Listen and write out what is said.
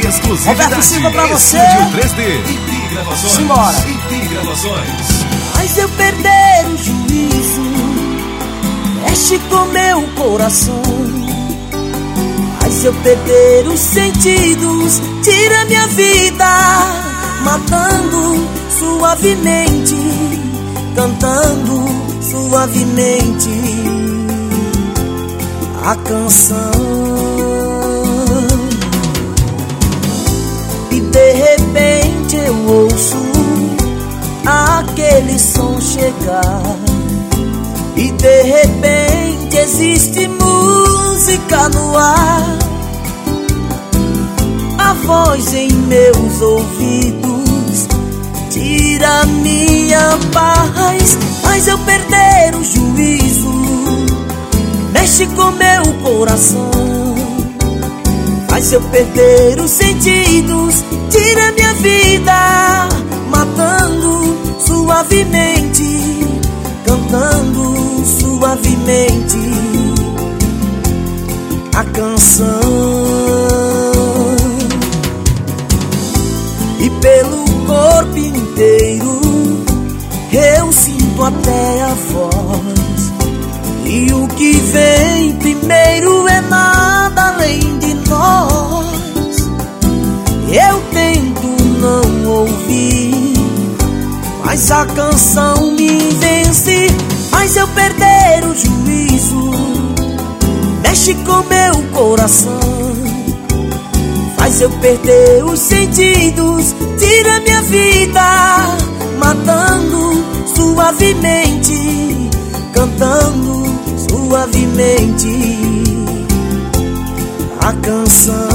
Roberto Silva pra você. Simbora. Mas eu perder o juízo mexe com meu coração. Mas eu perder os sentidos tira minha vida, matando suavemente, cantando suavemente a canção. E de repente eu ouço aquele som chegar, e de repente existe música no ar. A voz em meus ouvidos tira minha paz. Mas eu perder o juízo mexe com meu coração. Mas eu perder os sentidos tira minha vida, matando suavemente, cantando suavemente a canção. E pelo corpo inteiro eu sinto até a voz, e o que vem primeiro é nada além de nós. Eu tento não ouvir, mas a canção me vence. Mas eu perder o juízo mexe com meu coração. Faz eu perder os sentidos, tira minha vida, matando suavemente, cantando suavemente a canção.